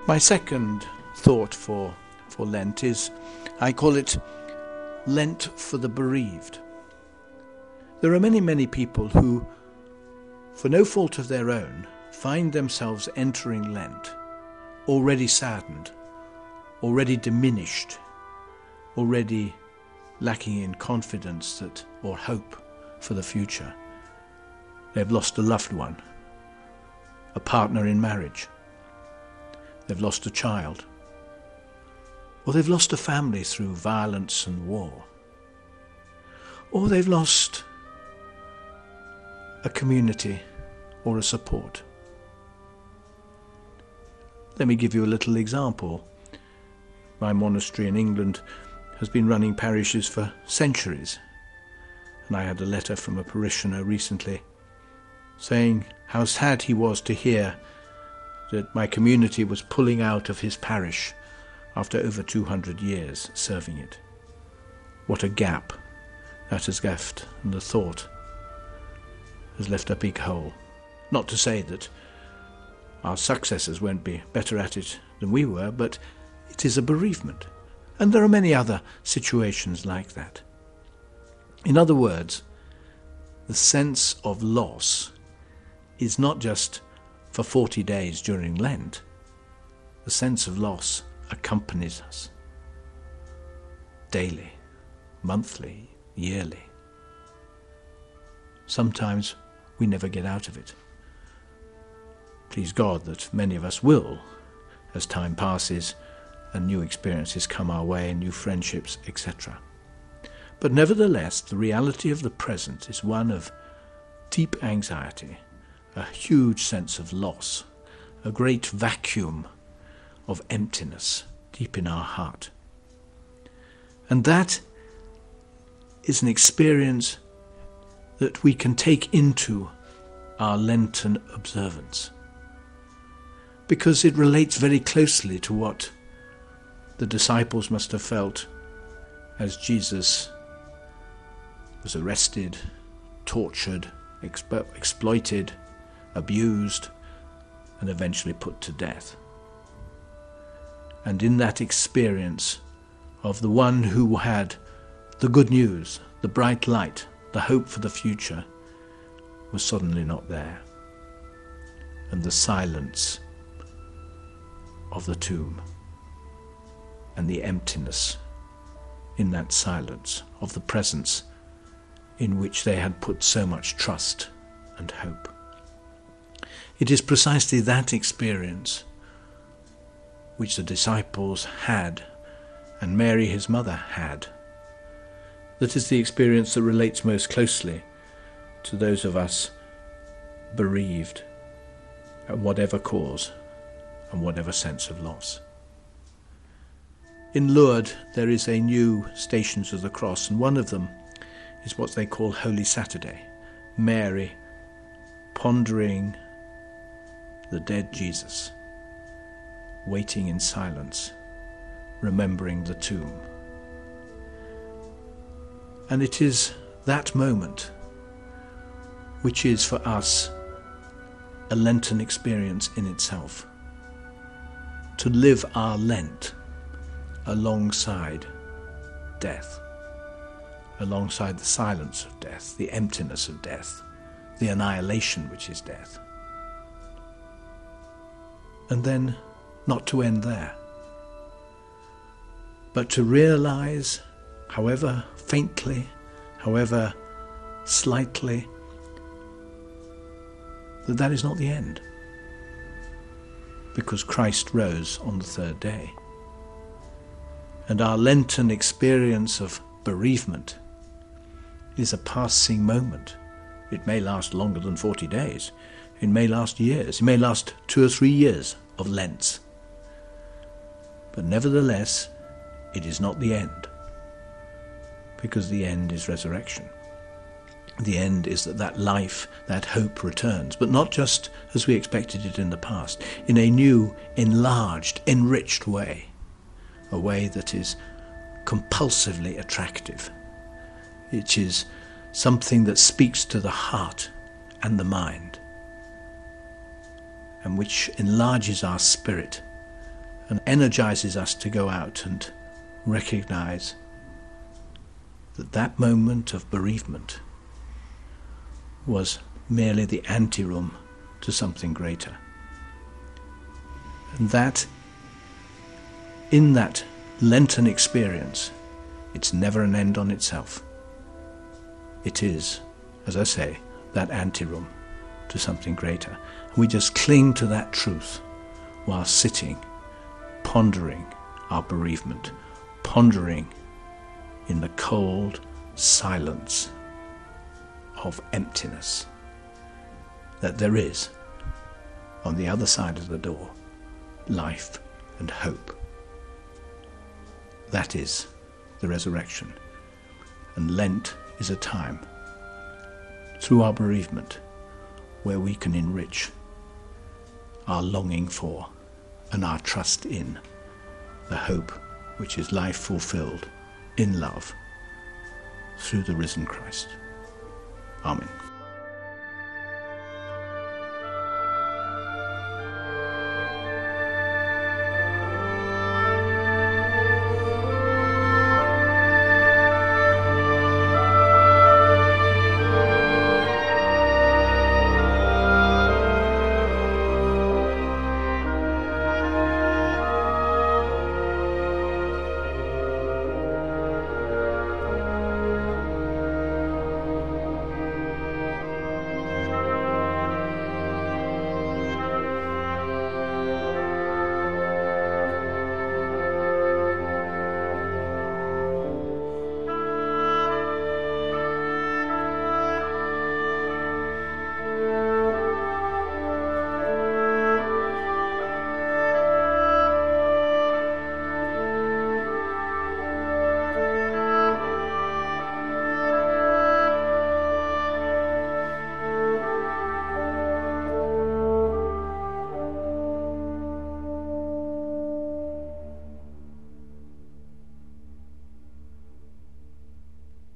My second thought for Lent is, I call it Lent for the bereaved. There are many people who, for no fault of their own, find themselves entering Lent already saddened, already diminished, already lacking in confidence or hope for the future. They've lost a loved one, a partner in marriage. They've lost a child. Or they've lost a family through violence and war. Or they've lost a community or a support. Let me give you a little example. My monastery in England has been running parishes for centuries, and I had a letter from a parishioner recently saying how sad he was to hear that my community was pulling out of his parish after over 200 years serving it. What a gap that has left, and the thought has left a big hole. Not to say that our successors won't be better at it than we were, but it is a bereavement. And there are many other situations like that. In other words, the sense of loss is not just for 40 days during Lent. The sense of loss accompanies us daily, monthly, yearly. Sometimes we never get out of it. Please God that many of us will, as time passes and new experiences come our way, new friendships, etc. But nevertheless, the reality of the present is one of deep anxiety, a huge sense of loss, a great vacuum of emptiness deep in our heart. And that is an experience that we can take into our Lenten observance, because it relates very closely to what the disciples must have felt as Jesus was arrested, tortured, exploited, abused, and eventually put to death. And in that experience of the one who had the good news, the bright light, the hope for the future, was suddenly not there. And the silence of the tomb, and the emptiness in that silence of the presence in which they had put so much trust and hope. It is precisely that experience which the disciples had, and Mary his mother had, that is the experience that relates most closely to those of us bereaved at whatever cause and whatever sense of loss. In Lourdes there is a new Stations of the Cross, and one of them is what they call Holy Saturday. Mary pondering the dead Jesus, waiting in silence, remembering the tomb. And it is that moment which is for us a Lenten experience in itself. To live our Lent alongside death, alongside the silence of death, the emptiness of death, the annihilation which is death. And then not to end there, but to realize, however faintly, however slightly, that that is not the end, because Christ rose on the third day. And our Lenten experience of bereavement is a passing moment. It may last longer than 40 days. It may last years. It may last 2 or 3 years of Lents. But nevertheless, it is not the end, because the end is resurrection. The end is that life, that hope returns, but not just as we expected it in the past, in a new, enlarged, enriched way, a way that is compulsively attractive. It is something that speaks to the heart and the mind, and which enlarges our spirit and energizes us to go out and recognize that that moment of bereavement was merely the anteroom to something greater. And that in that Lenten experience, it's never an end on itself. It is, as I say, that anteroom to something greater. We just cling to that truth while sitting, pondering our bereavement, pondering in the cold silence of emptiness, that there is, on the other side of the door, life and hope. That is the resurrection. And Lent is a time, through our bereavement, where we can enrich our longing for and our trust in the hope which is life fulfilled in love through the risen Christ. Amen.